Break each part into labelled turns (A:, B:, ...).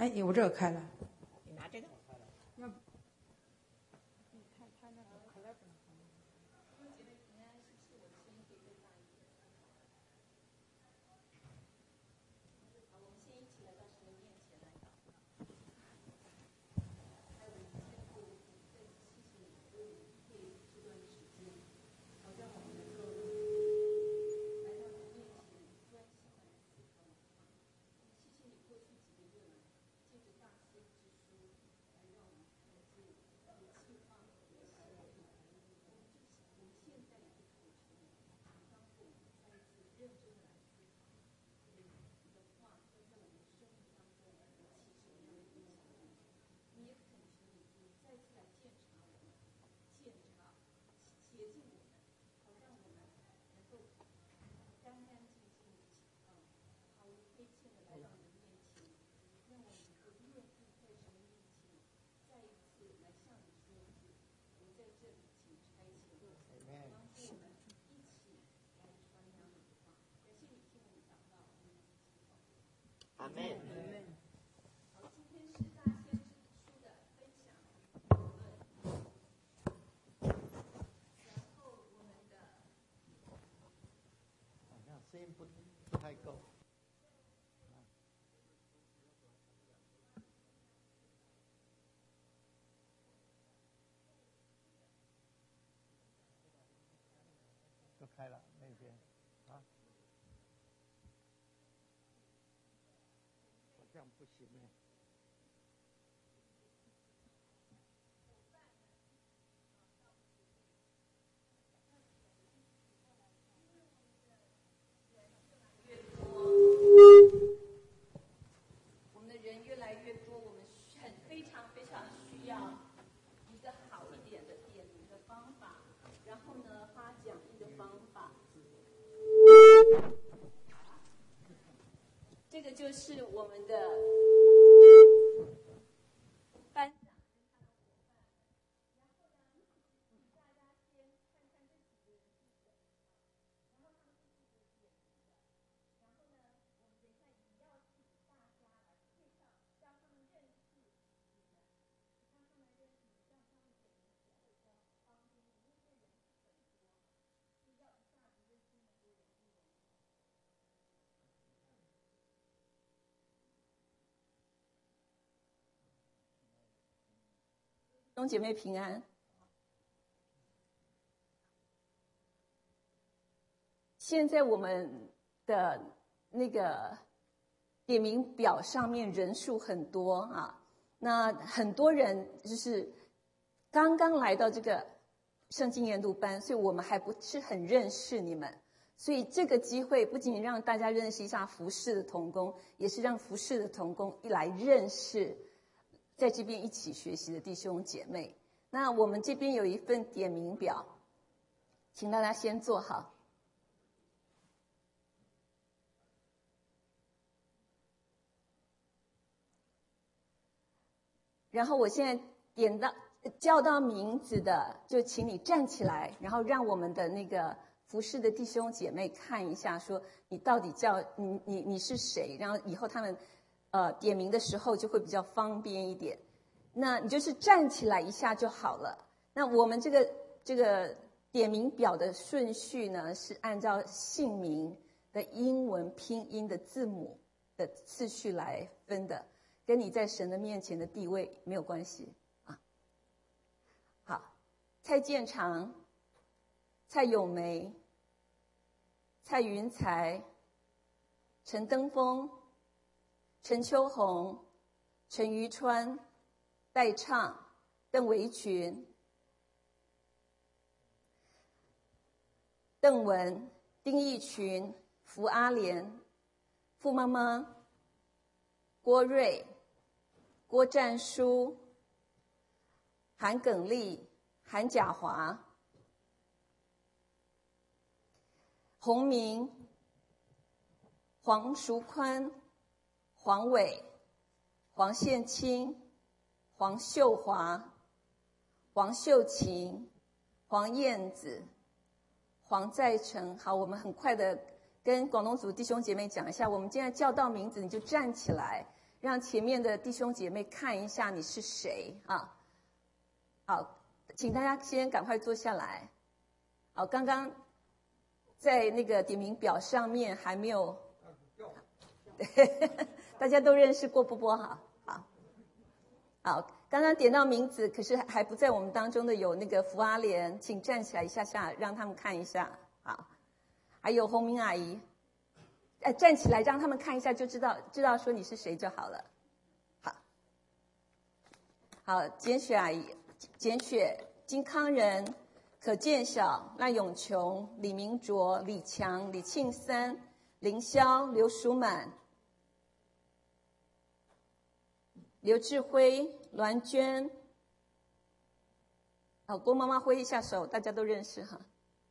A: 哎，我这个开了。
B: 你拿这个。阿门。
C: 好，今天是大先知书的分享与讨论。然后我们的
B: 好像声音不太够。就开了那边啊。这样不行哎。
C: 我们的人越来越多，我们非常非常需要一个好一点的点名的方法，然后呢发讲义的方法。这个就是我们的班长跟他的伙伴。然后呢，大家先看看这几个人是谁，然后他们是负责点名的。然后呢，我们等一下也要请大家来介绍，让他们认识你们，让他们认识你，让他们点名起来比较方便，因为这人是很多嘛，所以要一下子认识那么多人不容易。弟兄姐妹平安。现在我们的那个点名表上面人数很多啊，那很多人就是刚刚来到这个圣经研读班，所以我们还不是很认识你们，所以这个机会不仅让大家认识一下服事的同工，也是让服事的同工一来认识在这边一起学习的弟兄姐妹。那我们这边有一份点名表，请大家先坐好。然后我现在叫到名字的，就请你站起来，然后让我们的那个服事的弟兄姐妹看一下，说你到底叫你是谁，然后以后他们点名的时候就会比较方便一点。那你就是站起来一下就好了。那我们这个点名表的顺序呢，是按照姓名的英文拼音的字母的次序来分的，跟你在神的面前的地位没有关系啊。好，蔡建长、蔡咏梅、蔡云才、陈登峰、陈秋红、陈于川、戴畅、邓维群、邓文、丁义群、福阿莲、傅妈妈、郭瑞、郭占书、韩耿丽、韩甲华、洪明、黄淑宽、黄伟、黄宪清、黄秀华、黄秀琴、黄燕子、黄在成。好，我们很快的跟广东组弟兄姐妹讲一下，我们今天叫到名字你就站起来， 让前面的弟兄姐妹看一下你是谁啊。好，请大家先赶快坐下来。好，刚刚在那个点名表上面还没有，大家都认识郭波波哈。好，刚刚点到名字，可是还不在我们当中的有那个福阿莲，请站起来一下下，让他们看一下。好，还有洪明阿姨，站起来让他们看一下，就知道说你是谁就好了。好，简雪阿姨，简雪、金康仁、可见晓、赖永琼、李明卓、李强、李庆森、林霄、刘淑满、刘志辉、栾娟。好，郭妈妈挥一下手，大家都认识哈。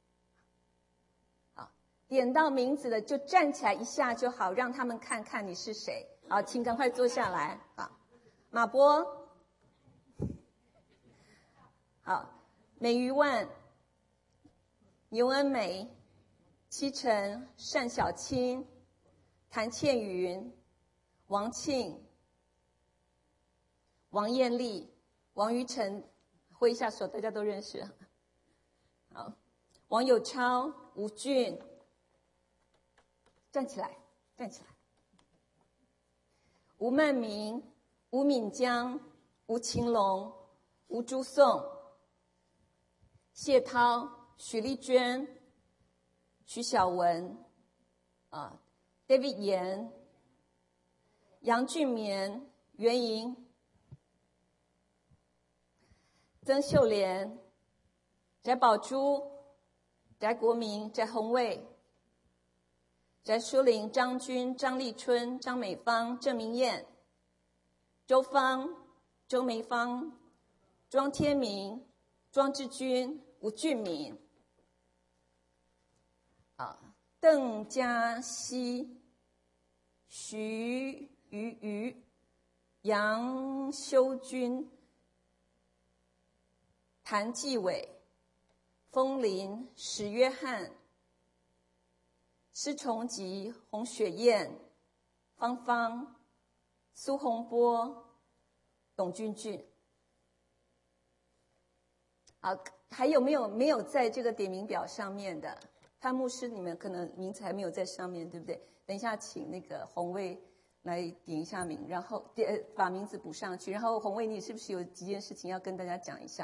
C: 好，点到名字的就站起来一下就好，让他们看看你是谁。好，请赶快坐下来。好，马波，好，美于万、牛恩美、戚晨、单小青、谭倩云、王庆、王艳丽、王于晨，挥一下手，大家都认识。好，王友超、吴俊，站起来，站起来。吴曼明、吴敏江、吴晴龙、吴朱颂、谢涛、许丽娟、徐小文、David 严、杨俊绵、袁莹、曾秀莲、翟宝珠、翟国民、翟宏卫、翟淑玲、张军、张立春、张美芳、郑明燕、周芳、周梅芳、庄天明、庄志军、吴俊敏、邓嘉熙、徐瑜、杨修军、谭继伟、风林、史约翰、施崇吉、洪雪燕、芳芳、苏洪波、董俊俊。好，还有没有在这个点名表上面的？潘牧师，你们可能名字还没有在上面，对不对？等一下，请那个洪卫来点一下名，然后把名字补上去。然后洪卫，你是不是有几件事情要跟大家讲一下？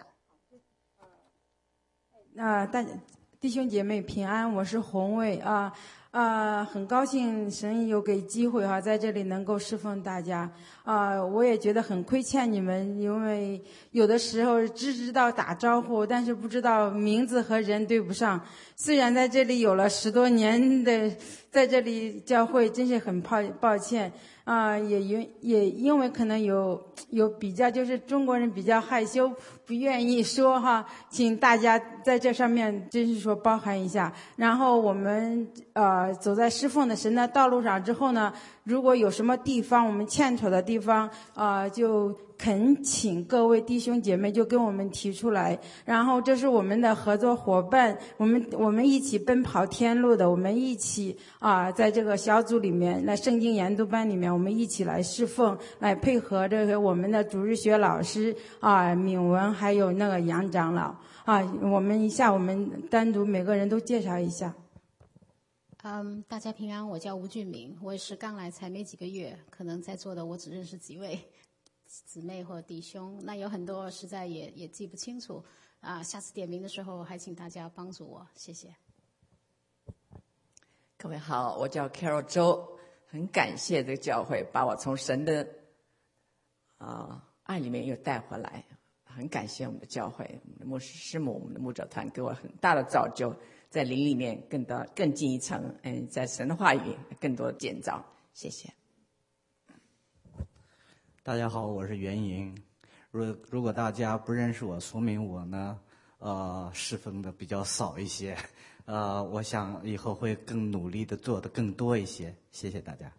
A: 弟兄姐妹平安，我是洪卫很高兴神有给机会在这里能够侍奉大家我也觉得很亏欠你们，因为有的时候只知道打招呼，但是不知道名字和人对不上。虽然在这里有了10多年的在这里教会，真是很抱歉也因为可能有比较，就是中国人比较害羞，不愿意说请大家在这上面真是说包涵一下。然后我们走在侍奉的神的道路上之后呢，如果有什么地方我们欠妥的地方就恳请各位弟兄姐妹就跟我们提出来。然后这是我们的合作伙伴，我们一起奔跑天路的，我们一起在这个小组里面，在圣经研读班里面，我们一起来侍奉，来配合这个我们的主日学老师敏文还有那个杨长老我们单独每个人都介绍一下。
D: 大家平安，我叫吴俊明，我也是刚来才没几个月，可能在座的我只认识几位姊妹或弟兄，那有很多实在也记不清楚下次点名的时候还请大家帮助我，谢谢。
E: 各位好，我叫 Carol 周，很感谢这个教会把我从神的爱里面又带回来，很感谢我们的教会，我们的牧师师母，我们的牧者团给我很大的造就，在灵里面更进一层，在神的话语更多的建造，谢谢。
F: 大家好，我是袁莹。如果大家不认识我，说明我呢侍奉的比较少一些，我想以后会更努力的做的更多一些，谢谢大家。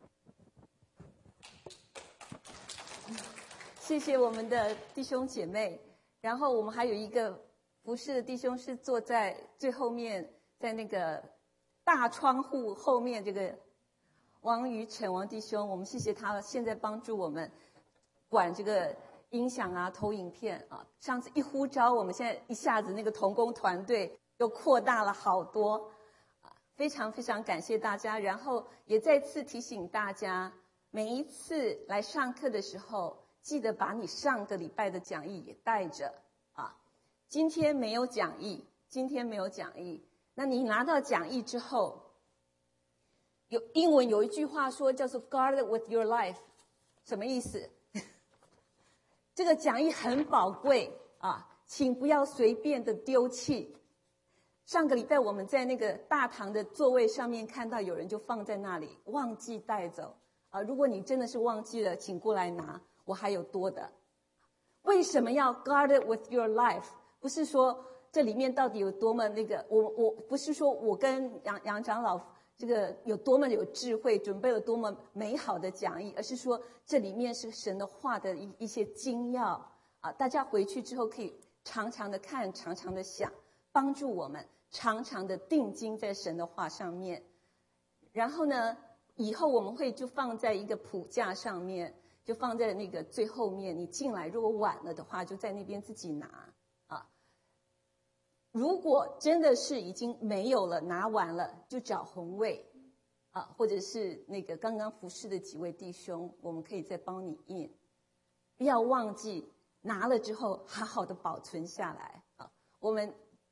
C: 谢谢我们的弟兄姐妹。然后我们还有一个服侍的弟兄是坐在最后面，在那个大窗户后面这个王于成王弟兄，我们谢谢他现在帮助我们管这个音响啊、投影片啊。上次一呼召，我们现在一下子那个同工团队又扩大了好多啊，非常非常感谢大家。然后也再次提醒大家，每一次来上课的时候，记得把你上个礼拜的讲义也带着啊。今天没有讲义，那你拿到讲义之后，英文有一句话说叫做 "Guard with your life"， 什么意思？这个讲义很宝贵啊，请不要随便的丢弃。上个礼拜我们在那个大堂的座位上面看到有人就放在那里，忘记带走啊。如果你真的是忘记了，请过来拿，我还有多的。为什么要 guard with your life？ 不是说这里面到底有多么那个，我不是说我跟杨长老这个有多么有智慧，准备了多么美好的讲义，而是说这里面是神的话的一些精要啊，大家回去之后可以常常的看，常常的想，帮助我们常常的定睛在神的话上面。然后呢，以后我们会就放在一个谱架上面，就放在那个最后面，你进来如果晚了的话，就在那边自己拿啊。如果真的是已经没有了，拿完了，就找红卫啊，或者是那个刚刚服侍的几位弟兄，我们可以再帮你印。不要忘记拿了之后好好的保存下来啊。我们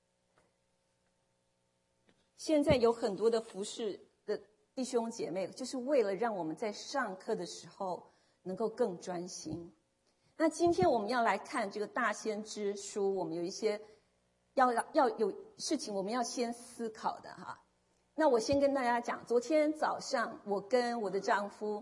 C: 现在有很多的服侍的弟兄姐妹，就是为了让我们在上课的时候能够更专心。那今天我们要来看这个大先知书，我们有一些要有事情我们要先思考的哈。那我先跟大家讲，昨天早上我跟我的丈夫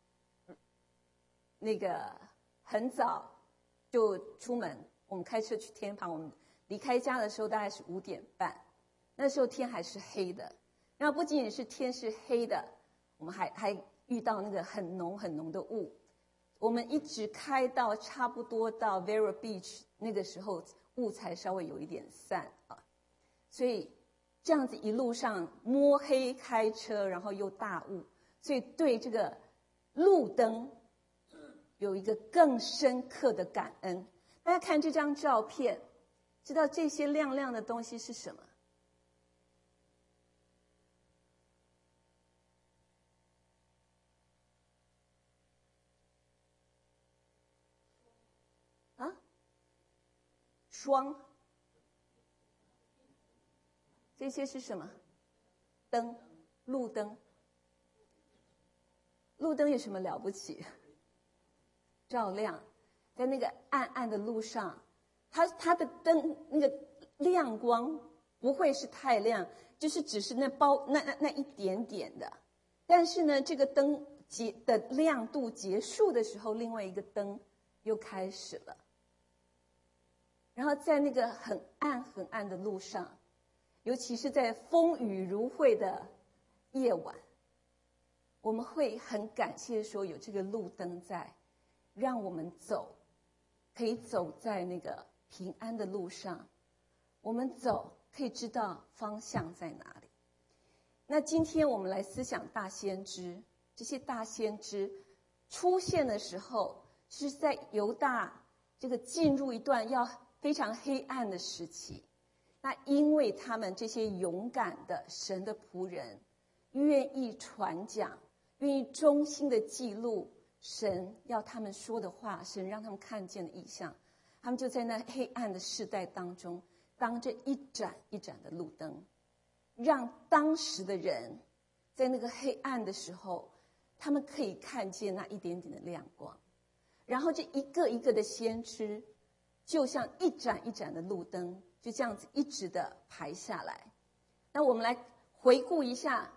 C: 那个很早就出门，我们开车去天堂，我们离开家的时候大概是5点半，那时候天还是黑的。然后不仅仅是天是黑的，我们还遇到那个很浓很浓的雾。我们一直开到差不多到 Vero Beach， 那个时候雾才稍微有一点散啊。所以这样子一路上摸黑开车，然后又大雾，所以对这个路灯有一个更深刻的感恩。大家看这张照片，知道这些亮亮的东西是什么？啊？霜。这些是什么？灯，路灯。路灯有什么了不起？照亮，在那个暗暗的路上，它的灯那个亮光不会是太亮，就是只是那一点点的。但是呢，这个灯的亮度结束的时候，另外一个灯又开始了。然后在那个很暗很暗的路上，尤其是在风雨如晦的夜晚，我们会很感谢说有这个路灯在，让我们可以走在那个平安的路上。我们走可以知道方向在哪里。那今天我们来思想大先知，这些大先知出现的时候，是在犹大这个进入一段要非常黑暗的时期。那因为他们这些勇敢的神的仆人，愿意传讲，愿意忠心的记录神要他们说的话，神让他们看见的异象，他们就在那黑暗的世代当中，当这一盏一盏的路灯，让当时的人在那个黑暗的时候，他们可以看见那一点点的亮光。然后这一个一个的先知，就像一盏一盏的路灯，就这样子一直的排下来。那我们来回顾一下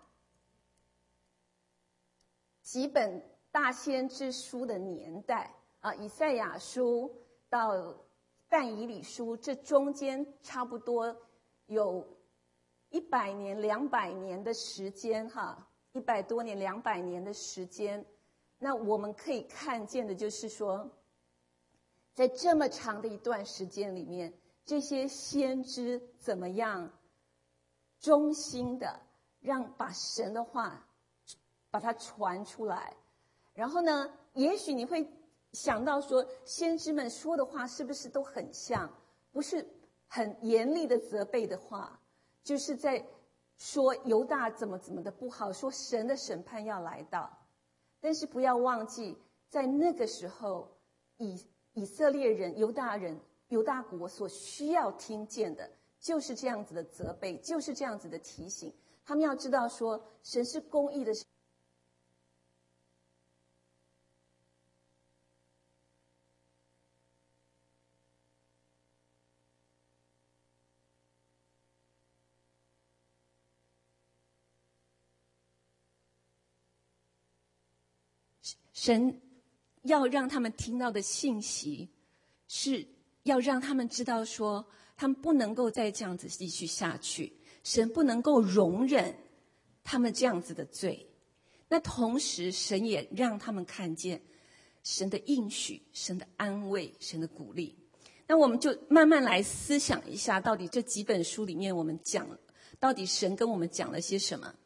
C: 几本大先知书的年代啊，以赛亚书到但以理书，这中间差不多有100年、200年的时间哈，100多年、200年的时间。那我们可以看见的就是说，在这么长的一段时间里面，这些先知怎么样忠心的把神的话把它传出来。然后呢，也许你会想到说，先知们说的话是不是都很像？不是很严厉的责备的话，就是在说犹大怎么的不好，说神的审判要来到。但是不要忘记，在那个时候，以色列人、犹大国所需要听见的，就是这样子的责备，就是这样子的提醒。他们要知道说，神是公义的。神要让他们听到的信息，是要让他们知道说，他们不能够再这样子继续下去，神不能够容忍他们这样子的罪。那同时，神也让他们看见神的应许、神的安慰、神的鼓励。那我们就慢慢来思想一下，到底这几本书里面我们讲，到底神跟我们讲了些什么？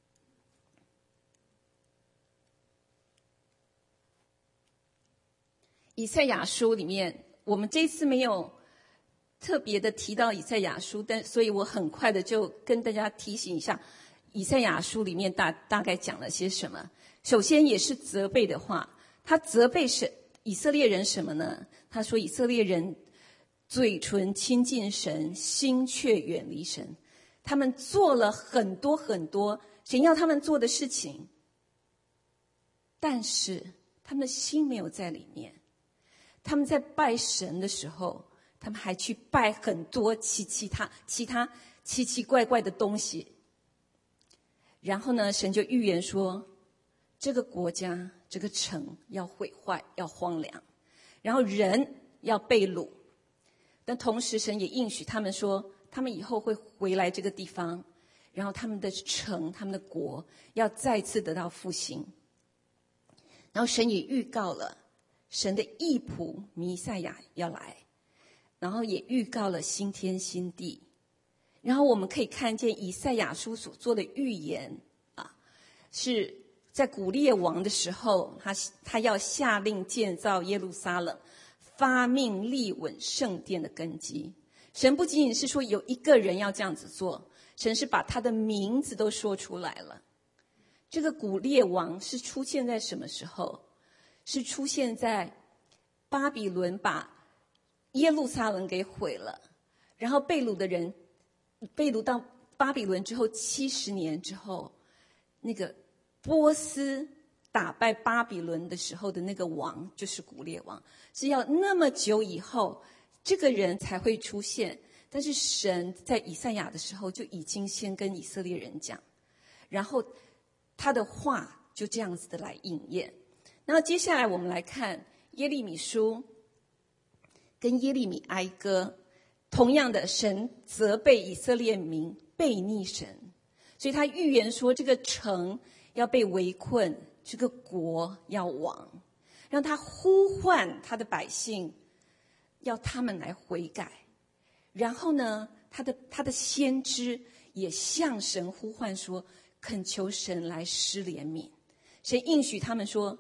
C: 以赛亚书里面，我们这次没有特别的提到以赛亚书，所以我很快的就跟大家提醒一下，以赛亚书里面大概讲了些什么。首先也是责备的话，他责备以色列人什么呢？他说以色列人嘴唇亲近神，心却远离神。他们做了很多很多神要他们做的事情，但是他们的心没有在里面。他们在拜神的时候，他们还去拜很多其他奇奇怪怪的东西。然后呢，神就预言说，这个国家这个城要毁坏，要荒凉，然后人要被掳。但同时神也应许他们说，他们以后会回来这个地方，然后他们的城他们的国要再次得到复兴。然后神也预告了神的义仆弥赛亚要来，然后也预告了新天新地。然后我们可以看见以赛亚书所做的预言是在古列王的时候，他要下令建造耶路撒冷，发命立稳圣殿的根基。神不仅仅是说有一个人要这样子做，神是把他的名字都说出来了。这个古列王是出现在什么时候？是出现在巴比伦把耶路撒冷给毁了，然后被掳的人被掳到巴比伦之后70年之后，那个波斯打败巴比伦的时候的那个王就是古列王，是要那么久以后这个人才会出现。但是神在以赛亚的时候就已经先跟以色列人讲，然后他的话就这样子的来应验。然后接下来我们来看耶利米书跟耶利米哀歌，同样的，神责备以色列民悖逆神，所以他预言说这个城要被围困，这个国要亡，让他呼唤他的百姓，要他们来悔改。然后呢，他的先知也向神呼唤说，恳求神来施怜悯。神应许他们说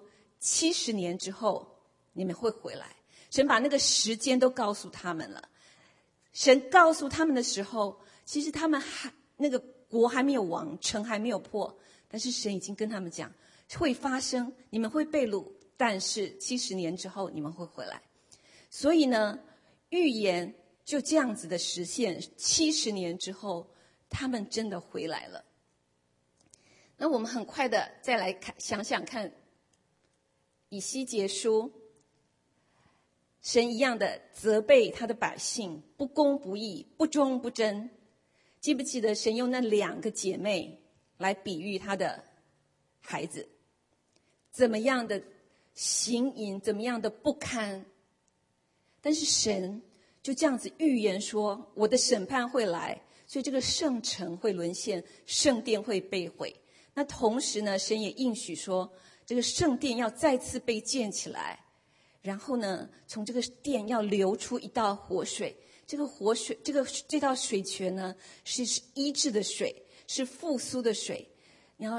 C: 70年之后你们会回来。神把那个时间都告诉他们了。神告诉他们的时候，其实他们那个国还没有亡，城还没有破，但是神已经跟他们讲会发生，你们会被掳，但是70年之后你们会回来。所以呢，预言就这样子的实现，70年之后他们真的回来了。那我们很快的再来想想看以西结书，神一样的责备他的百姓不公不义，不忠不贞。记不记得神用那2个姐妹来比喻他的孩子，怎么样的行淫，怎么样的不堪。但是神就这样子预言说，我的审判会来，所以这个圣城会沦陷，圣殿会被毁。那同时呢，神也应许说，这个圣殿要再次被建起来，然后呢，从这个殿要流出一道活水。这个活水，这道水泉呢，是医治的水，是复苏的水。然后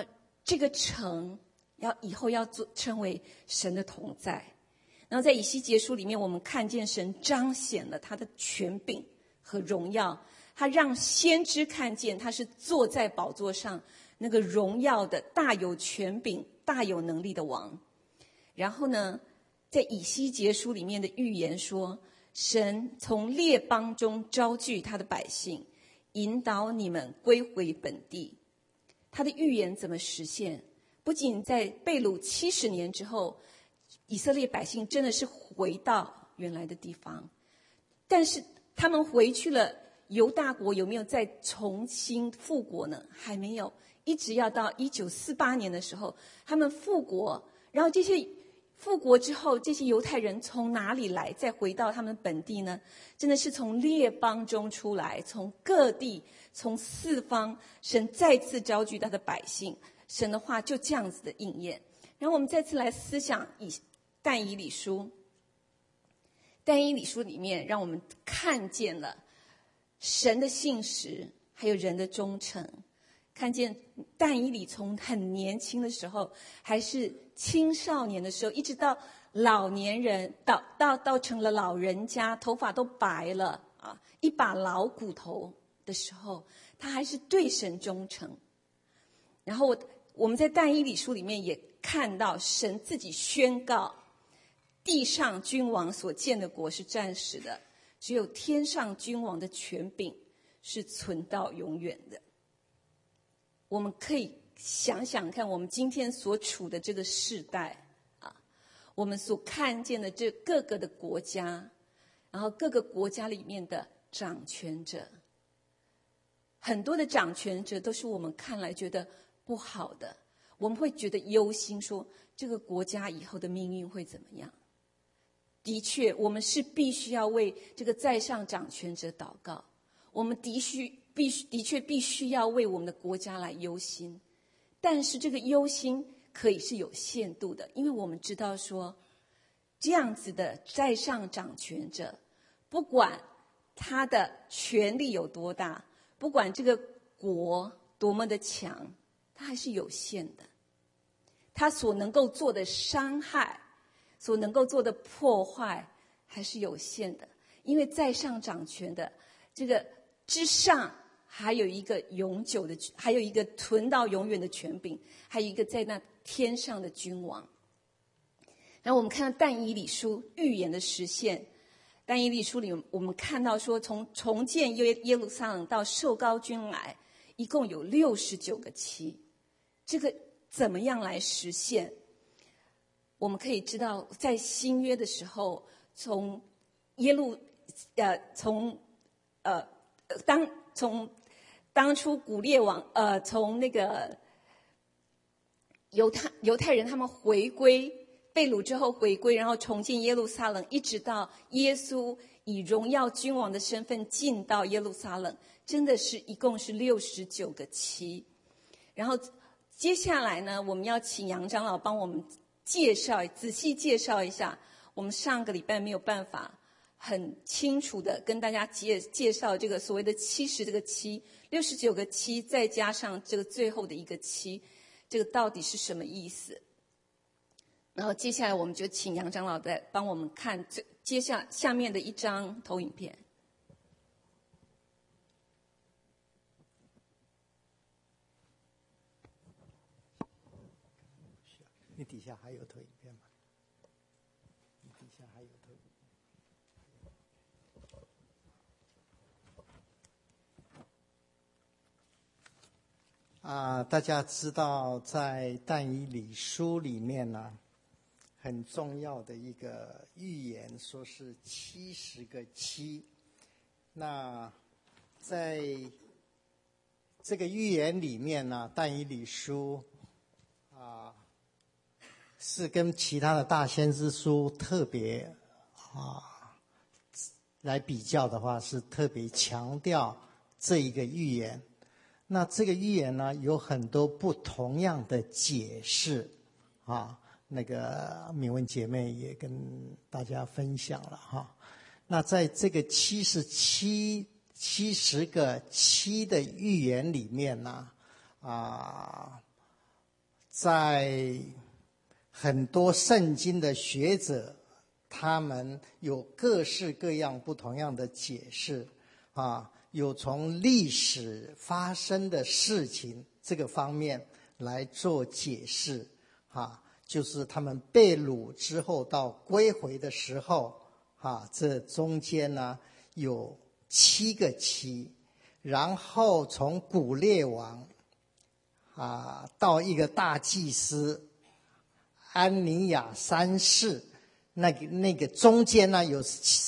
C: 这个城以后要称为神的同在。然后在以西结书里面，我们看见神彰显了他的权柄和荣耀，他让先知看见他是坐在宝座上那个荣耀的大有权柄大有能力的王。然后呢，在以西结书里面的预言说，神从列邦中招聚他的百姓，引导你们归回本地。他的预言怎么实现？不仅在被掳70年之后，以色列百姓真的是回到原来的地方，但是他们回去了，犹大国有没有再重新复国呢？还没有，一直要到1948年的时候，他们复国。然后这些复国之后，这些犹太人从哪里来，再回到他们本地呢？真的是从列邦中出来，从各地，从四方，神再次招聚他的百姓，神的话就这样子的应验。然后我们再次来思想但以理书。但以理书里面让我们看见了神的信实还有人的忠诚，看见但以理从很年轻的时候，还是青少年的时候，一直到老年人，到成了老人家，头发都白了啊，一把老骨头的时候，他还是对神忠诚。然后我们在但以理书里面也看到神自己宣告，地上君王所建的国是暂时的，只有天上君王的权柄是存到永远的。我们可以想想看，我们今天所处的这个世代啊，我们所看见的这各个的国家，然后各个国家里面的掌权者，很多的掌权者都是我们看来觉得不好的，我们会觉得忧心，说这个国家以后的命运会怎么样。的确，我们是必须要为这个在上掌权者祷告，我们的确必须要为我们的国家来忧心。但是这个忧心可以是有限度的，因为我们知道说，这样子的在上掌权者，不管他的权力有多大，不管这个国多么的强，他还是有限的。他所能够做的伤害，所能够做的破坏还是有限的，因为在上掌权的这个之上还有一个永久的，还有一个存到永远的权柄，还有一个在那天上的君王。然后我们看到但以理书预言的实现。但以理书里我们看到说，从重建耶路撒冷到受膏君来，一共有69个期。这个怎么样来实现？我们可以知道，在新约的时候，从当初古列王从那个犹太人他们回归被掳之后回归，然后重建耶路撒冷，一直到耶稣以荣耀君王的身份进到耶路撒冷，真的是一共是69个期。然后接下来呢，我们要请杨长老帮我们仔细介绍一下，我们上个礼拜没有办法很清楚的跟大家介绍这个所谓的70这个期，69个期再加上这个最后的一个期，这个到底是什么意思？然后接下来我们就请杨长老再帮我们看下面的一张投影片。
B: 你底下还有投影片吗？你底下还有投影片。大家知道在但以理书里面呢，很重要的一个预言，说是70个期。那在这个预言里面呢，但以理书是跟其他的大先知书特别来比较的话，是特别强调这一个预言。那这个预言呢，有很多不同样的解释那个敏文姐妹也跟大家分享了那在这个70个期的预言里面呢， 在很多圣经的学者，他们有各式各样不同样的解释啊，有从历史发生的事情这个方面来做解释啊，就是他们被掳之后到归回的时候啊，这中间呢有7个期，然后从古列王啊到一个大祭司安尼亚3世，那个中间呢有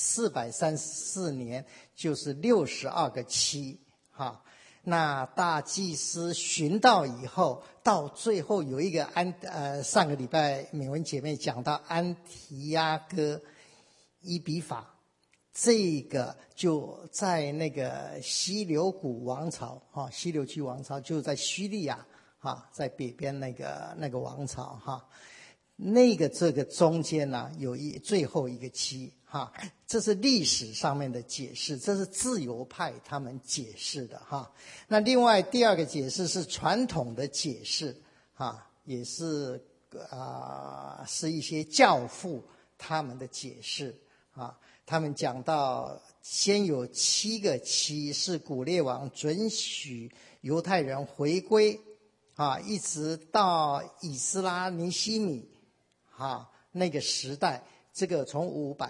B: 434年，就是62个期哈。那大祭司寻到以后，到最后有一个上个礼拜美文姐妹讲到安提阿哥伊比法，这个就在那个西流古王朝哈，西流居王朝就在叙利亚哈，在北边那个王朝哈。这个中间呢有最后一个期哈，这是历史上面的解释，这是自由派他们解释的哈。那另外第二个解释是传统的解释哈，也是是一些教父他们的解释啊。他们讲到先有7个期是古列王准许犹太人回归啊，一直到以斯拉尼希米啊，那个时代，这个从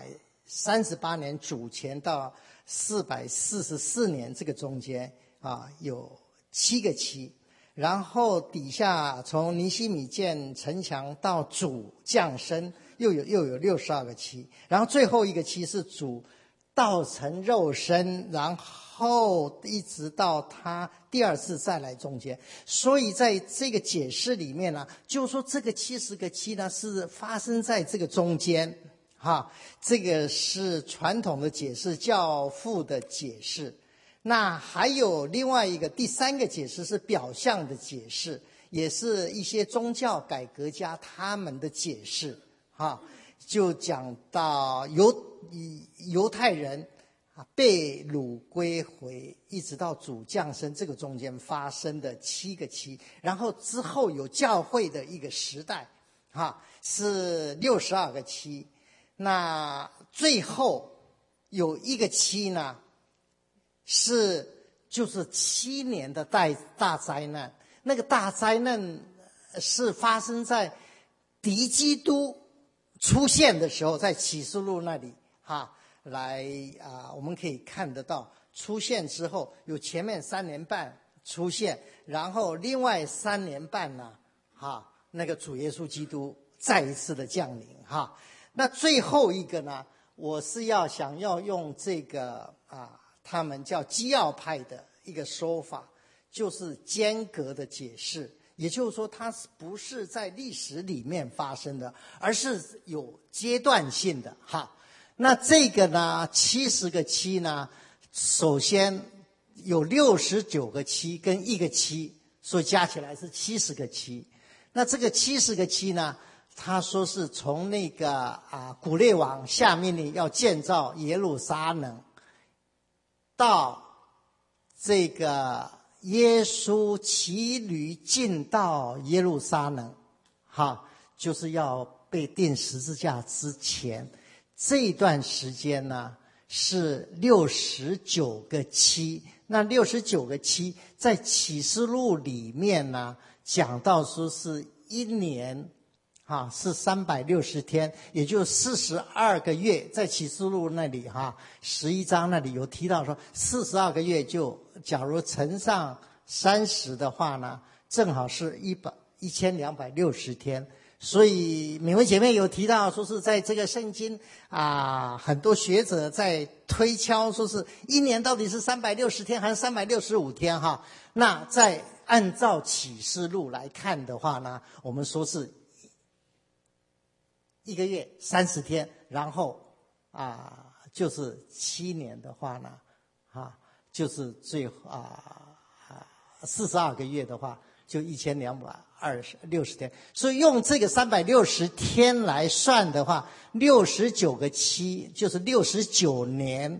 B: 538年主前到444年这个中间啊，有7个期，然后底下从尼希米建城墙到主降生，又有62个期，然后最后一个期是主道成肉身，然后一直到他第2次再来中间。所以在这个解释里面呢，就是说这个70个期呢是发生在这个中间哈，这个是传统的解释，教父的解释。那还有另外一个第3个解释是表象的解释，也是一些宗教改革家他们的解释哈，就讲到犹太人被掳归回，一直到主降生这个中间发生的7个期，然后之后有教会的一个时代是62个期，那最后有一个期呢就是7年的大灾难。那个大灾难是发生在敌基督出现的时候，在启示录那里我们可以看得到，出现之后有前面3年半出现，然后另外3年半呢那个主耶稣基督再一次的降临那最后一个呢，我是想要用这个他们叫基要派的一个说法，就是间隔的解释，也就是说它不是在历史里面发生的，而是有阶段性的那这个呢70个期呢，首先有69个期跟1个期，所以加起来是70个期。那这个70个期呢，他说是从那个古列王下命令要建造耶路撒冷，到这个耶稣骑驴进到耶路撒冷就是要被钉十字架之前，这一段时间呢是69个期。那69个期在启示录里面呢讲到说是1年是360天，也就42个月。在启示录那里11章那里有提到说42个月，就假如乘上30的话呢，正好是1260天。所以美文姐妹有提到说是在这个圣经很多学者在推敲说是1年到底是360天还是365天那在按照启示录来看的话呢，我们说是1个月30天，然后就是7年的话呢就是最42个月的话就1260天。所以用这个360天来算的话，69个期就是69年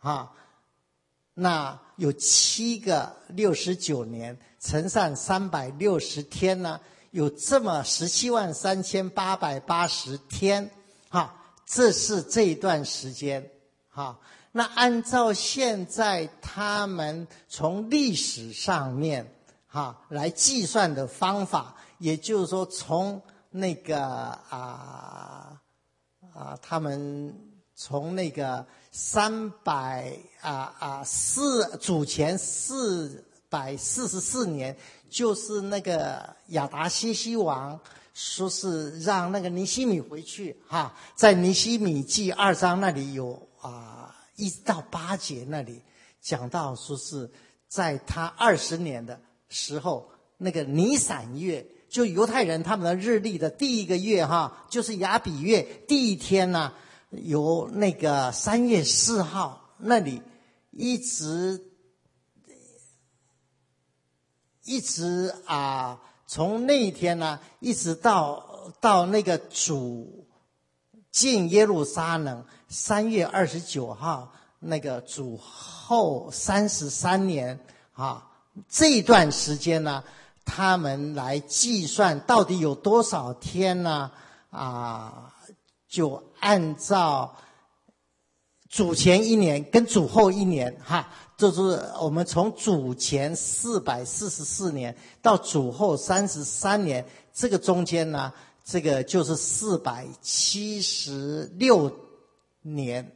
B: 那有7个69年乘上360天呢， 有这么173880天，这是这一段时间。那按照现在他们从历史上面来计算的方法，也就是说从那个他们从那个主前444年，就是那个亚达薛西王说是让那个尼希米回去在尼希米记2章那里有1到8节那里讲到说是在他20年的时候，那个尼散月，就犹太人他们的日历的第一个月就是亚比月第一天呢，由那个3月4号那里一直从那一天呢一直到那个主进耶路撒冷3月29号那个主后33年这一段时间呢，他们来计算到底有多少天呢？就按照主前1年跟主后1年就是我们从主前444年到主后33年，这个中间呢，这个就是476年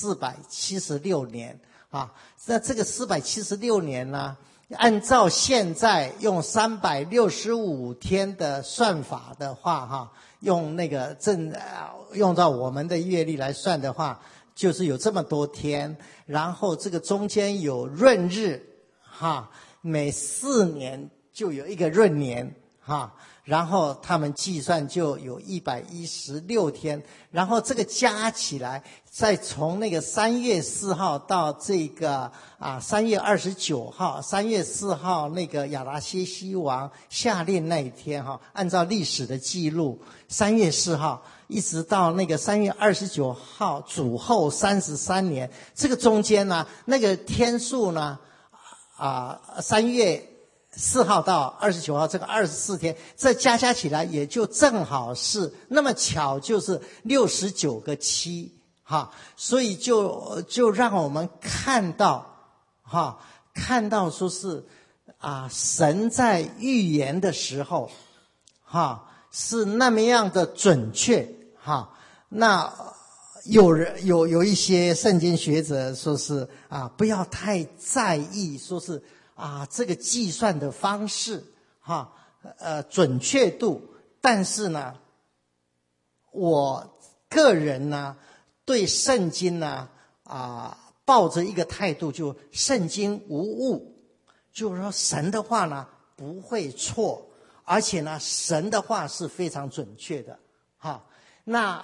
B: 那这个476年呢，按照现在用365天的算法的话用那个用到我们的月历来算的话，就是有这么多天，然后这个中间有闰日每4年就有一个闰年然后他们计算就有116天，然后这个加起来，再从那个3月4号到这个3月29号3月4号那个亚达薛西王下令那一天按照历史的记录3月4号一直到那个3月29号主后33年，这个中间呢，那个天数呢3月4号到29号这个24天，这加起来也就正好是那么巧，就是69个7所以就让我们看到说是神在预言的时候是那么样的准确那有一些圣经学者说是不要太在意说是这个计算的方式准确度，但是呢，我个人呢对圣经呢抱着一个态度，就圣经无误，就是说神的话呢不会错，而且呢神的话是非常准确的那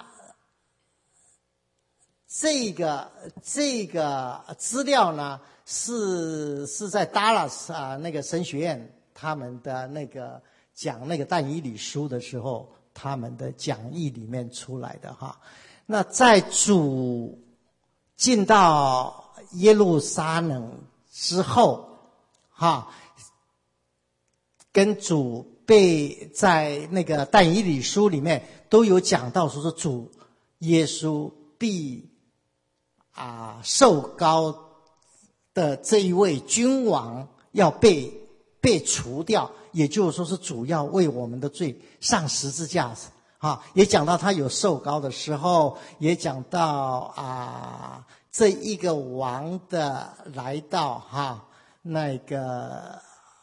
B: 这个资料呢是在 Dallas 那个神学院他们的那个讲那个但以理书的时候，他们的讲义里面出来的那在主进到耶路撒冷之后跟主被在那个但以理书里面都有讲到，说是主耶稣必受膏的这一位君王要被除掉，也就是说是主要为我们的罪上十字架也讲到他有受膏的时候，也讲到这一个王的来到那个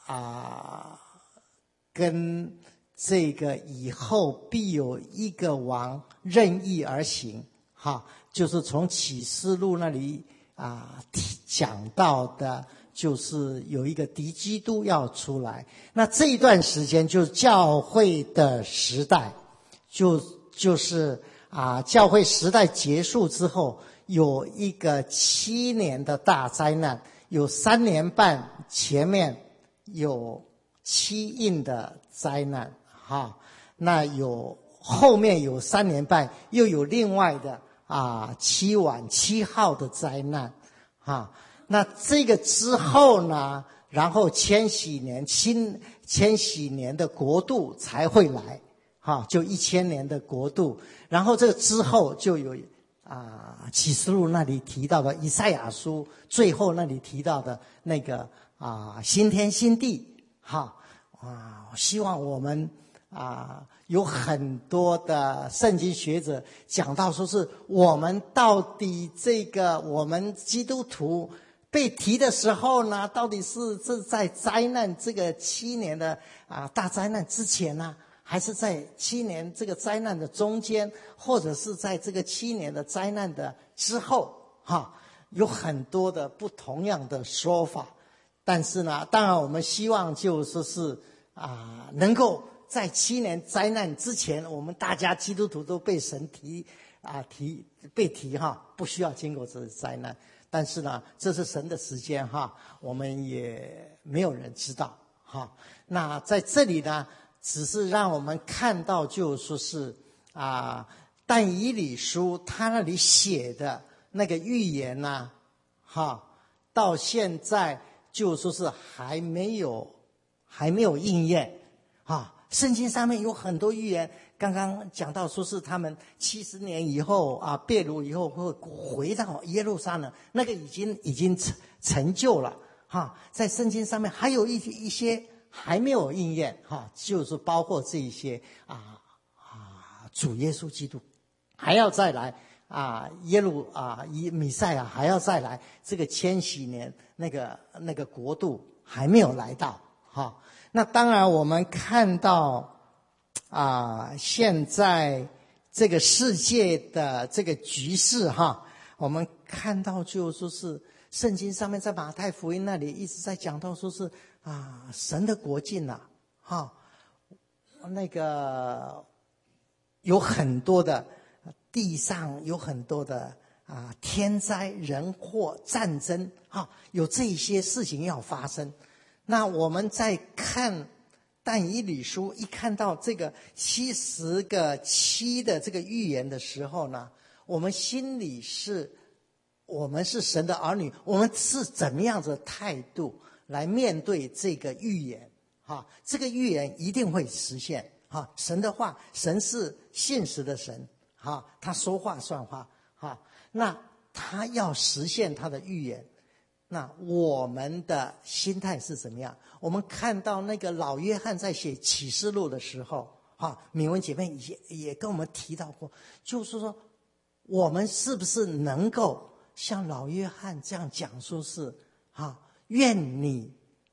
B: 跟这个以后必有一个王任意而行就是从启示录那里讲到的，就是有一个敌基督要出来。那这一段时间就是教会的时代，就是教会时代结束之后，有一个7年的大灾难，有3年半前面有7印的灾难那有后面有3年半又有另外的7晚7号的灾难那这个之后呢， 然后千禧年的国度才会来，就1000年的国度。然后这个之后就有启示录那里提到的以赛亚书最后那里提到的那个新天新地。希望我们有很多的圣经学者讲到说是我们到底我们基督徒被提的时候呢，到底是在灾难这个7年的大灾难之前呢，还是在7年这个灾难的中间，或者是在这个7年的灾难的之后？有很多的不同样的说法。但是呢，当然我们希望就说是能够在7年灾难之前，我们大家基督徒都被神被提不需要经过这个灾难。但是呢，这是神的时间我们也没有人知道那在这里呢，只是让我们看到，就说是但以理书他那里写的那个预言呢，到现在就说是还没有应验圣经上面有很多预言，刚刚讲到说是他们70年以后被掳以后会回到耶路撒冷，那个已经成就了在圣经上面还有一些还没有应验就是包括这一些主耶稣基督还要再来弥赛亚还要再来，这个千禧年那个国度还没有来到那当然我们看到现在这个世界的这个局势我们看到就说是圣经上面在马太福音那里一直在讲到说是神的国境那个有很多的地上有很多的天灾人祸战争有这些事情要发生。那我们在看但以理书一看到这个70个7的这个预言的时候呢，我们心里我们是神的儿女，我们是怎么样的态度来面对这个预言这个预言一定会实现神的话，神是信实的神他说话算话那他要实现他的预言，那我们的心态是怎么样？我们看到那个老约翰在写启示录的时候敏文姐妹也跟我们提到过，就是说我们是不是能够像老约翰这样讲说是愿你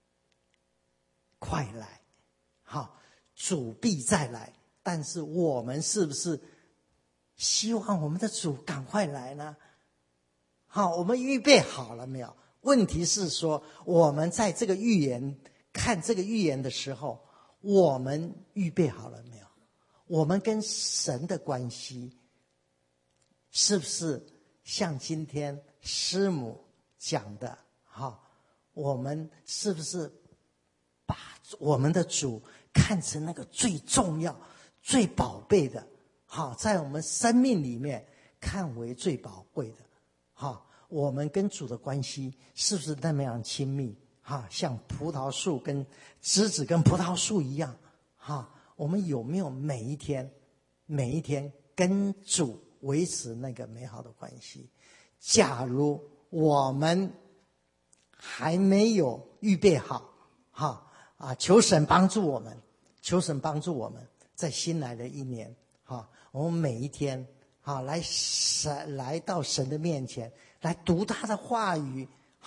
B: 快来主必再来。但是我们是不是希望我们的主赶快来呢？我们预备好了没有？问题是说我们在这个预言看这个预言的时候，我们预备好了没有？我们跟神的关系是不是像今天师母讲的我们是不是把我们的主看成那个最重要最宝贝的在我们生命里面看为最宝贵的我们跟主的关系是不是那么样亲密像葡萄树跟枝子跟葡萄树一样我们有没有每一天跟主维持那个美好的关系？假如我们还没有预备好求神帮助我们，求神帮助我们在新来的一年我们每一天来到神的面前，来读他的话语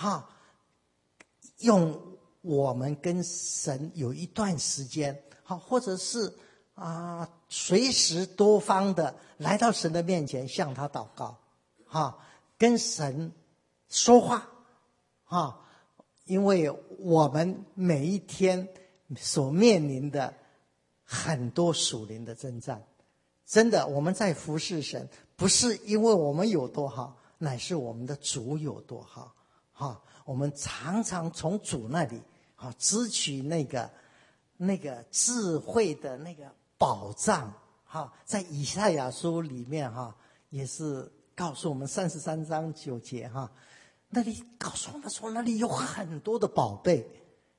B: 用我们跟神有一段时间或者是随时多方的来到神的面前向他祷告跟神说话因为我们每一天所面临的很多属灵的征战，真的我们在服侍神不是因为我们有多好，乃是我们的主有多好我们常常从主那里支取那个智慧的那个宝藏在以赛亚书里面也是告诉我们33章9节那里告诉我们说那里有很多的宝贝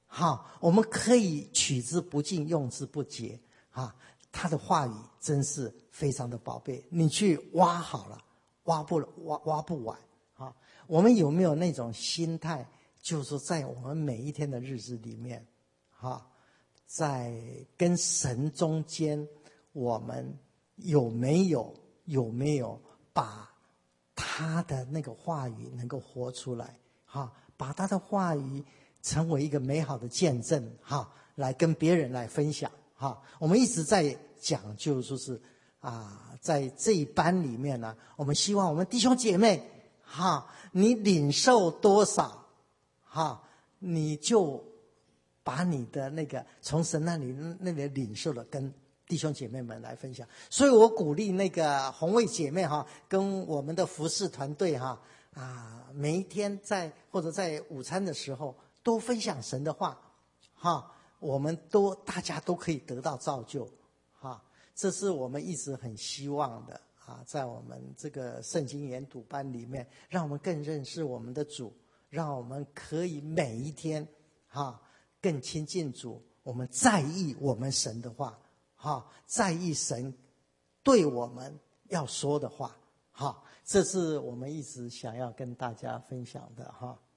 B: 我们可以取之不尽，用之不竭，他的话语真是非常的宝贝，你去挖好了，挖不完。我们有没有那种心态，就是说在我们每一天的日子里面，在跟神中间，我们有没有把他的那个话语能够活出来，把他的话语成为一个美好的见证，来跟别人来分享，我们一直在讲，就是说是在这一班里面呢，我们希望我们弟兄姐妹，你领受多少，你就把你的那个从神那里领受的跟弟兄姐妹们来分享。所以我鼓励那个红卫姐妹跟我们的服侍团队每一天或者在午餐的时候多分享神的话，我们大家都可以得到造就，这是我们一直很希望的在我们这个圣经研读班里面，让我们更认识我们的主，让我们可以每一天更亲近主，我们在意我们神的话，在意神对我们要说的话，这是我们一直想要跟大家分享的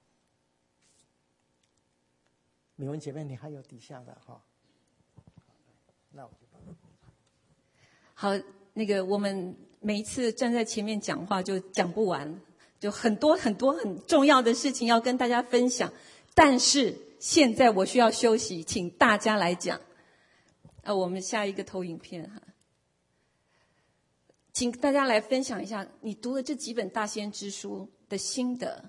B: 美文姐妹，你还有底下的那我就
C: 好，那个我们每一次站在前面讲话就讲不完，就很多很多很重要的事情要跟大家分享，但是现在我需要休息，请大家来讲。我们下一个投影片请大家来分享一下你读了这几本大先知书的心得。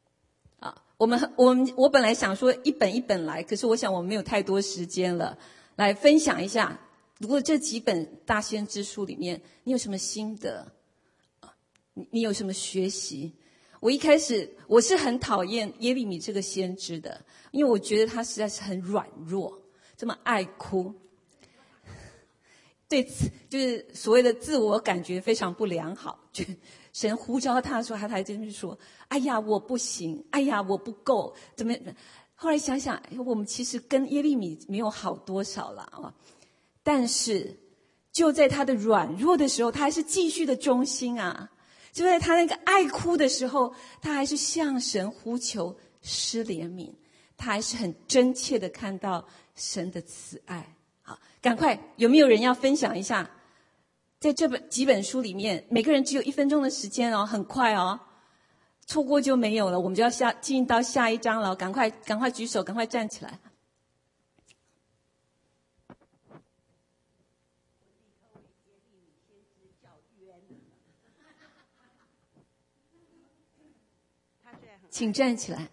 C: 我本来想说一本一本来，可是我想我们没有太多时间了，来分享一下读了这几本大先知书里面你有什么心得，你有什么学习。我一开始我是很讨厌耶利米这个先知的，因为我觉得他实在是很软弱，这么爱哭，对，就是所谓的自我感觉非常不良好，就神呼召他的时候，他还真是说：“哎呀，我不行，哎呀，我不够。”怎么？后来想想，我们其实跟耶利米没有好多少了但是就在他的软弱的时候，他还是继续的忠心啊。就在他那个爱哭的时候，他还是向神呼求施怜悯，他还是很真切的看到神的慈爱。好，赶快，有没有人要分享一下？在这几本书里面，每个人只有1分钟的时间很快错过就没有了。我们就要进到下一章了，赶快举手，赶快站起来。请站起来。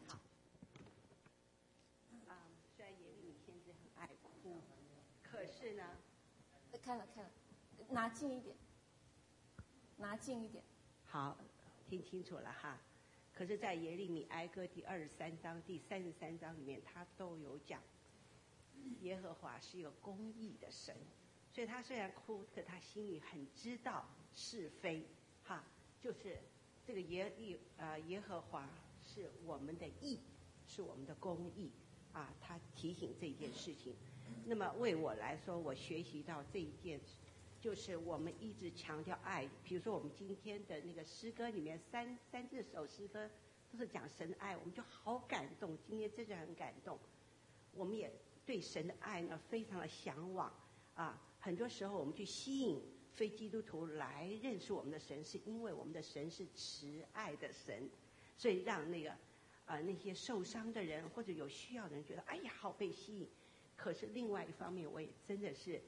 G: 虽然耶利米先知很爱哭，可是呢，
C: 看了，拿近一点。
G: 好，听清楚了哈。可是，在耶利米哀歌第23章、第33章里面，他都有讲，耶和华是一个公义的神，所以他虽然哭，可他心里很知道是非，就是这个耶和华是我们的义，是我们的公义他提醒这件事情。那么为我来说，我学习到这一件，就是我们一直强调爱。比如说我们今天的那个诗歌里面三四首诗歌都是讲神的爱，我们就好感动。今天真的很感动，我们也对神的爱呢非常的向往很多时候我们去吸引非基督徒来认识我们的神，是因为我们的神是慈爱的神，所以让那些受伤的人或者有需要的人觉得哎呀好被吸引。可是另外一方面，我也真的是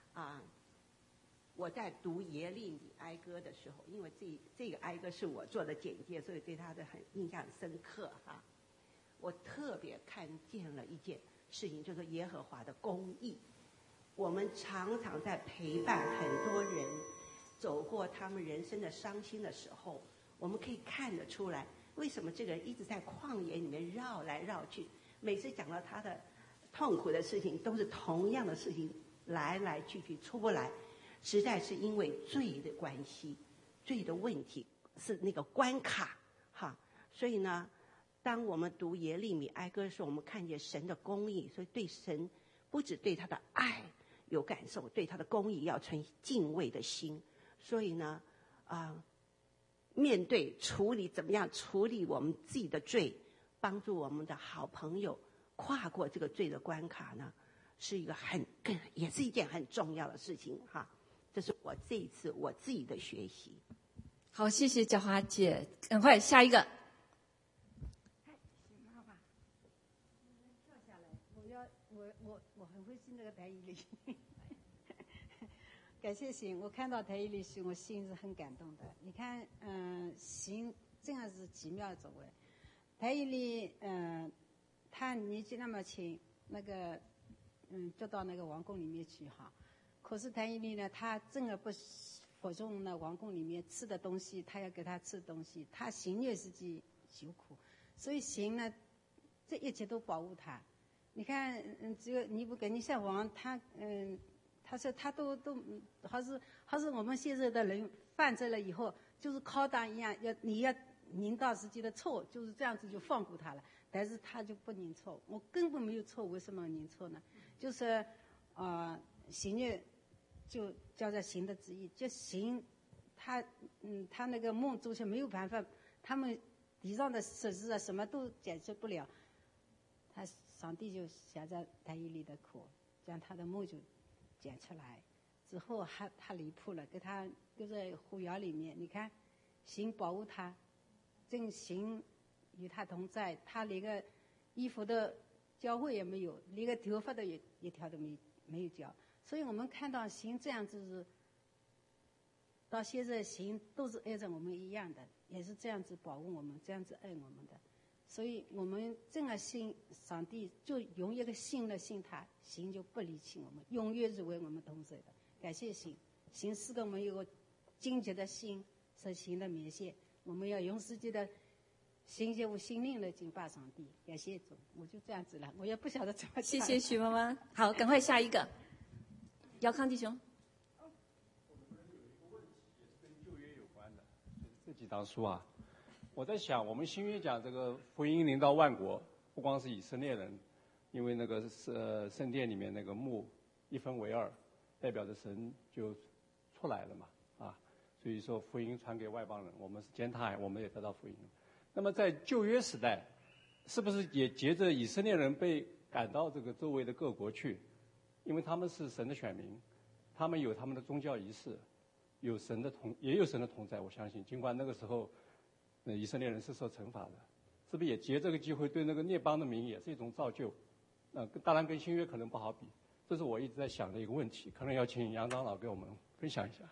G: 我在读耶利米哀歌的时候，因为这个哀歌是我做的简介，所以对他的印象很深刻我特别看见了一件事情，就是耶和华的公义。我们常常在陪伴很多人走过他们人生的伤心的时候，我们可以看得出来，为什么这个人一直在旷野里面绕来绕去，每次讲到他的痛苦的事情都是同样的事情，来来去去出不来，实在是因为罪的关系，罪的问题是那个关卡所以呢当我们读耶利米哀歌的时候，我们看见神的公义，所以对神不只对他的爱有感受，对他的公义要存敬畏的心。所以呢，面对处理怎么样处理我们自己的罪，帮助我们的好朋友跨过这个罪的关卡呢，是一个也是一件很重要的事情哈。这是我这一次我自己的学习。
C: 好，谢谢小华姐，赶快下一个。
H: 跳下来，我很会信这个台语里。感谢神，我看到台语里时，我心是很感动的。你看，神真的是奇妙的作为。台语里，他年纪那么轻，那个，就到那个王宫里面去哈。可是台语里呢，他真的不服从那王宫里面吃的东西，他要给他吃的东西，他行也是去求苦，所以神呢，这一切都保护他。你看，只有尼布甲尼撒王，他说他都好是我们现在的人犯罪了以后，就是拷打一样，你要认到自己的错，就是这样子就放过他了。但是他就不认错，我根本没有错，为什么认错呢？就是行业就叫做行的旨意，就行他那个梦做些没有办法，他们地上的设施啊什么都解决不了，上帝就下在台语里的苦，将他的梦就讲出来。之后他离谱了，给他丢在火窑里面。你看，神保护他，正神与他同在，他连个衣服的交换也没有，连个头发的一条都没有交。所以我们看到神这样子是，到现在神都是爱着我们一样的，也是这样子保护我们，这样子爱我们的。所以我们真的信上帝，就用一个信的信他，神就不离弃我们，永远是为我们同在的。感谢神，神赐给我们有个精洁的心，是神的面线。我们要用自己的心结和心灵来敬拜上帝。感谢主，我就这样子了，我也不晓得怎么讲。
C: 谢谢许妈妈。好，赶快下一个。姚康弟兄。
I: 旧约有关的这几章书啊，我在想，我们新约讲这个福音临到万国，不光是以色列人，因为那个圣殿里面那个幕一分为二，代表着神就出来了嘛，啊，所以说福音传给外邦人，我们是践踏，我们也得到福音。那么在旧约时代，是不是也接着以色列人被赶到这个周围的各国去？因为他们是神的选民，他们有他们的宗教仪式，也有神的同在。我相信，尽管那个时候，以色列人是受惩罚的，是不是也借这个机会对那个列邦的民也是一种造就？当然跟新约可能不好比，这是我一直在想的一个问题，可能要请杨长老给我们分享一下。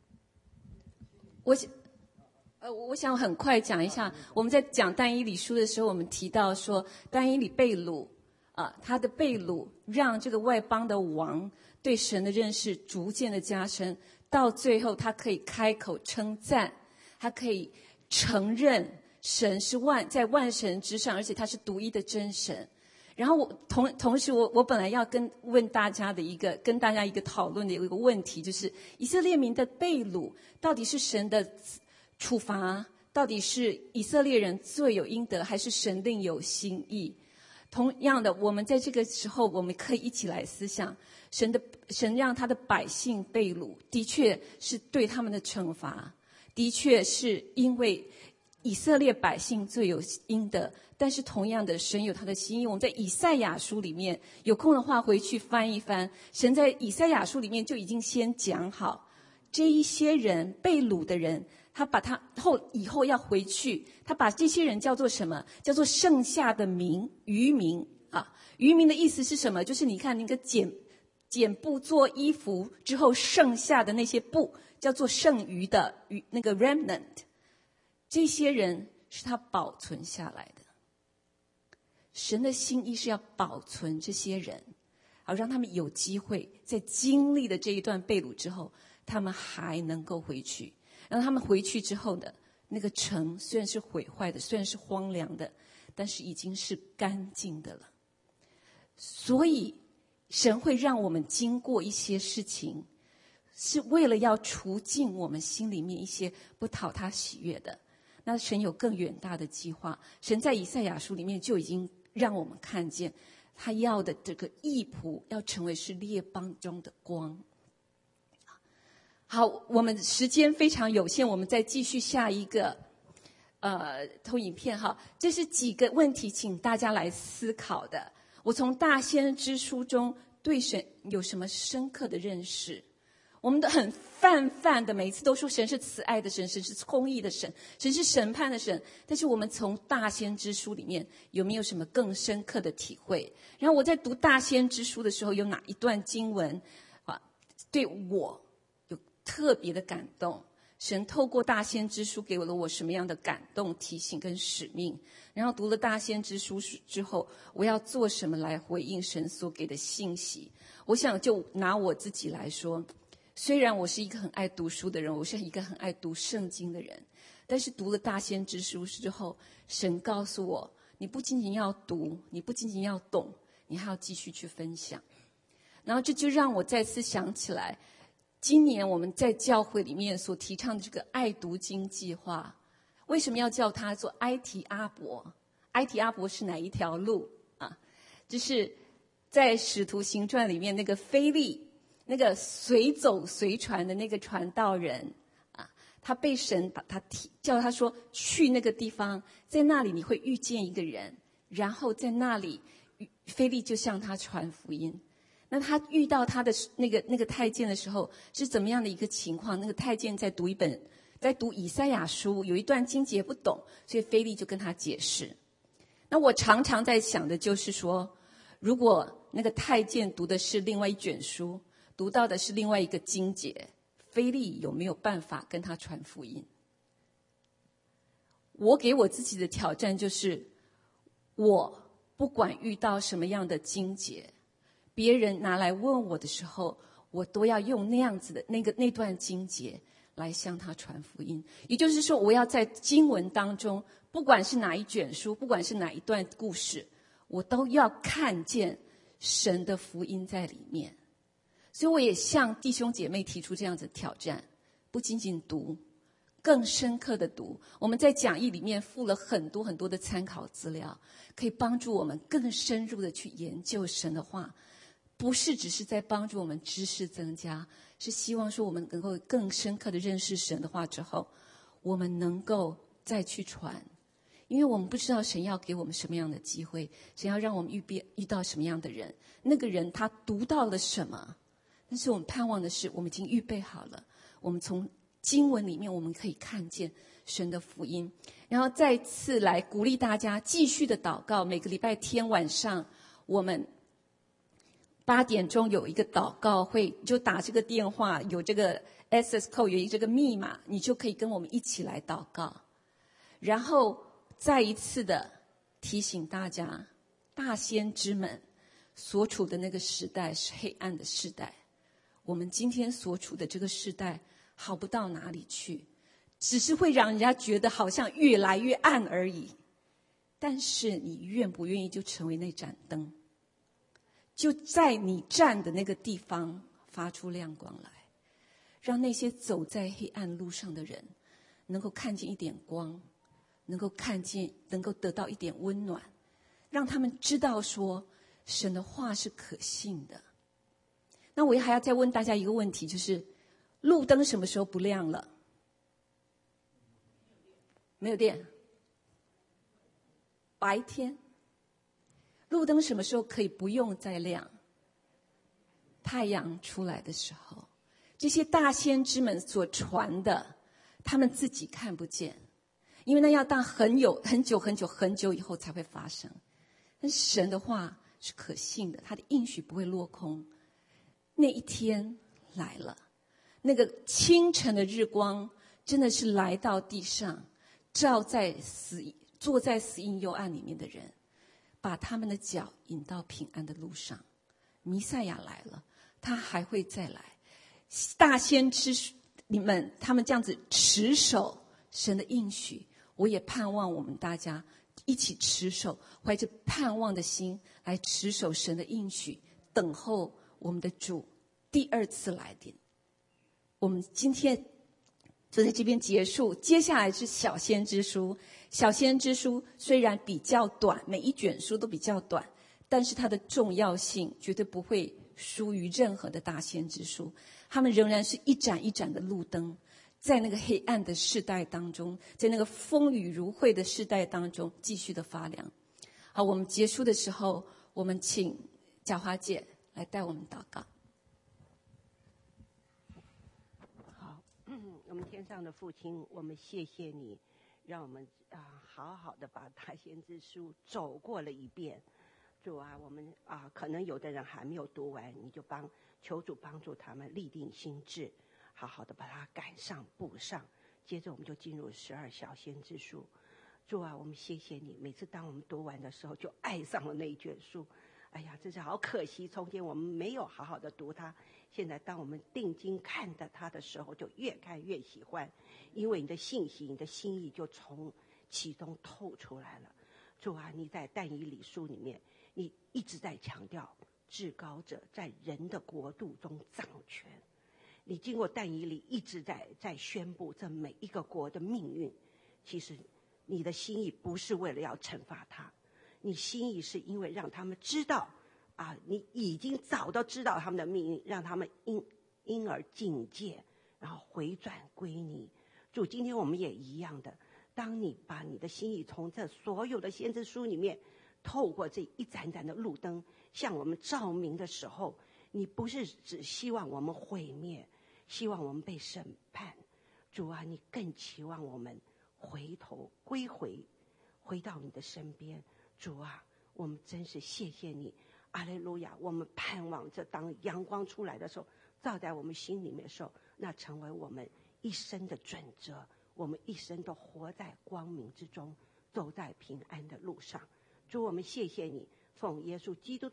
C: 我想很快讲一下，我们在讲但以理书的时候，我们提到说但以理被掳。他的被掳让这个外邦的王对神的认识逐渐的加深，到最后他可以开口称赞，他可以承认神是在万神之上，而且他是独一的真神。然后同时我本来要跟大家一个讨论的一个问题，就是以色列民的被掳到底是神的处罚，到底是以色列人罪有应得，还是神另有心意？同样的，我们在这个时候，我们可以一起来思想，神让他的百姓被掳，的确是对他们的惩罚，的确是因为以色列百姓罪有应得。但是同样的，神有他的心意。我们在以赛亚书里面，有空的话回去翻一翻，神在以赛亚书里面就已经先讲好，这一些人被掳的人，他把他以后要回去，他把这些人叫做什么？叫做剩下的民，渔民啊。渔民的意思是什么？就是你看那个剪布做衣服之后剩下的那些布，叫做剩余的那个 remnant。这些人是他保存下来的。神的心意是要保存这些人，好让他们有机会在经历了这一段被掳之后，他们还能够回去。然后他们回去之后的那个城虽然是毁坏的，虽然是荒凉的，但是已经是干净的了。所以神会让我们经过一些事情，是为了要除尽我们心里面一些不讨他喜悦的。 那神有更远大的计划。神在以赛亚书里面就已经让我们看见，他要的这个义仆要成为是列邦中的光。好，我们时间非常有限，我们再继续下一个投影片哈。这是几个问题，请大家来思考的。我从大先知书中对神有什么深刻的认识？我们都很泛的，每一次都说神是慈爱的神，神是公义的神，神是审判的神。但是我们从大先知书里面有没有什么更深刻的体会？然后我在读大先知书的时候，有哪一段经文对我有特别的感动？神透过大先知书给了我什么样的感动、提醒跟使命？然后读了大先知书之后，我要做什么来回应神所给的信息？我想就拿我自己来说，虽然我是一个很爱读书的人，我是一个很爱读圣经的人，但是读了大先知书之后，神告诉我，你不仅仅要读，你不仅仅要懂，你还要继续去分享。然后这就让我再次想起来，今年我们在教会里面所提倡的这个爱读经计划，为什么要叫它做埃提阿伯？埃提阿伯是哪一条路啊？就是在使徒行传里面那个腓利，那个随走随传的那个传道人啊，他被神把他叫他说去那个地方，在那里你会遇见一个人，然后在那里腓利就向他传福音。那他遇到他的那个太监的时候是怎么样的一个情况？那个太监在读以赛亚书，有一段经节不懂，所以腓利就跟他解释。那我常常在想的就是说，如果那个太监读的是另外一卷书，读到的是另外一个经节，腓利有没有办法跟他传福音？我给我自己的挑战就是，我不管遇到什么样的经节，别人拿来问我的时候，我都要用那样子的那段经节来向他传福音。也就是说，我要在经文当中，不管是哪一卷书，不管是哪一段故事，我都要看见神的福音在里面。所以我也向弟兄姐妹提出这样子的挑战，不仅仅读，更深刻的读。我们在讲义里面附了很多很多的参考资料，可以帮助我们更深入的去研究神的话，不是只是在帮助我们知识增加，是希望说我们能够更深刻的认识神的话之后，我们能够再去传。因为我们不知道神要给我们什么样的机会，神要让我们遇到什么样的人，那个人他读到了什么，但是我们盼望的是，我们已经预备好了，我们从经文里面我们可以看见神的福音。然后再次来鼓励大家继续的祷告。每个礼拜天晚上我们8点钟有一个祷告会，就打这个电话，有这个 access code， 有这个密码，你就可以跟我们一起来祷告。然后再一次的提醒大家，大先知们所处的那个时代是黑暗的时代，我们今天所处的这个时代好不到哪里去，只是会让人家觉得好像越来越暗而已。但是你愿不愿意就成为那盏灯，就在你站的那个地方发出亮光来，让那些走在黑暗路上的人能够看见一点光，能够得到一点温暖，让他们知道说神的话是可信的。那我还要再问大家一个问题，就是路灯什么时候不亮了？没有电。白天路灯什么时候可以不用再亮？太阳出来的时候。这些大先知们所传的，他们自己看不见，因为那要到很久以后才会发生。但是神的话是可信的，他的应许不会落空。那一天来了，那个清晨的日光真的是来到地上，坐在死荫幽暗里面的人，把他们的脚引到平安的路上。弥赛亚来了，他还会再来。大先知们他们这样子持守神的应许，我也盼望我们大家一起持守，怀着盼望的心来持守神的应许，等候我们的主第二次来临。我们今天就在这边结束。接下来是小先知书。小先知书虽然比较短，每一卷书都比较短，但是它的重要性绝对不会输于任何的大先知书。他们仍然是一盏一盏的路灯，在那个黑暗的世代当中，在那个风雨如晦的世代当中继续的发亮。好，我们结束的时候，我们请佳华姐来带我们祷告。
G: 好，我们天上的父亲，我们谢谢你，让我们好好的把大先知书走过了一遍。主啊，我们可能有的人还没有读完，你就求主帮助他们立定心志，好好的把它赶上补上。接着我们就进入12小先知书。主啊，我们谢谢你，每次当我们读完的时候就爱上了那一卷书。哎呀，真是好可惜，从前我们没有好好的读它，现在当我们定睛看着它的时候，就越看越喜欢，因为你的信息、你的心意就从其中透出来了。主啊，你在但以理书里面，你一直在强调至高者在人的国度中掌权。你经过但以理一直在宣布这每一个国的命运。其实你的心意不是为了要惩罚他，你心意是因为让他们知道你已经早都知道他们的命运，让他们因而警戒，然后回转归你。主，今天我们也一样的，当你把你的心意从这所有的先知书里面透过这一盏盏的路灯向我们照明的时候，你不是只希望我们毁灭，希望我们被审判。主啊，你更期望我们回头回到你的身边。主啊，我们真是谢谢你，阿肋路亚！我们盼望着当阳光出来的时候，照在我们心里面的时候，那成为我们一生的准则。我们一生都活在光明之中，走在平安的路上。主，我们谢谢你，奉耶稣基督的